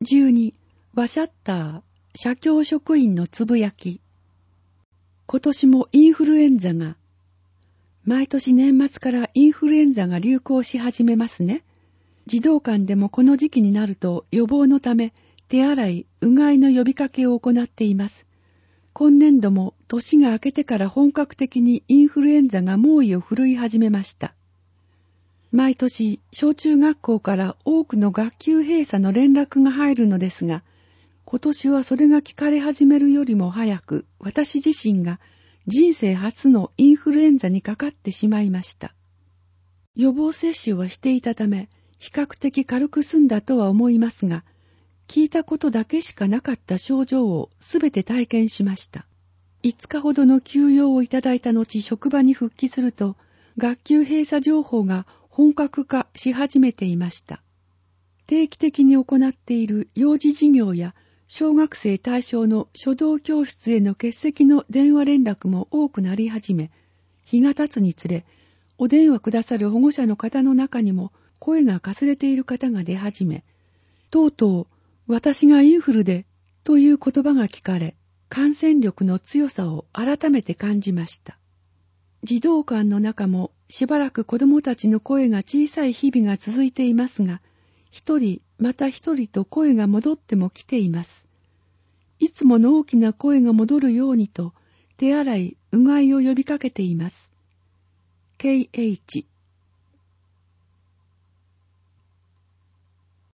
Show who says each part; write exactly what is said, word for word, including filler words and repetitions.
Speaker 1: じゅうにワシャッター社協職員のつぶやき。今年もインフルエンザが、毎年年末からインフルエンザが流行し始めますね。児童館でもこの時期になると予防のため手洗い、うがいの呼びかけを行っています。今年度も年が明けてから本格的にインフルエンザが猛威を振るい始めました。毎年小中学校から多くの学級閉鎖の連絡が入るのですが、今年はそれが聞かれ始めるよりも早く私自身が人生初のインフルエンザにかかってしまいました。予防接種はしていたため比較的軽く済んだとは思いますが、聞いたことだけしかなかった症状をすべて体験しました。いつかほどの休養をいただいた後、職場に復帰すると学級閉鎖情報が本格化し始めていました。定期的に行っている幼児授業や小学生対象の書道教室への欠席の電話連絡も多くなり始め、日が経つにつれ、お電話くださる保護者の方の中にも声がかすれている方が出始め、とうとう私がインフルでという言葉が聞かれ、感染力の強さを改めて感じました。児童館の中もしばらく子どもたちの声が小さい日々が続いていますが、一人また一人と声が戻っても来ています。いつもの大きな声が戻るようにと手洗い、うがいを呼びかけています。ケーエイチ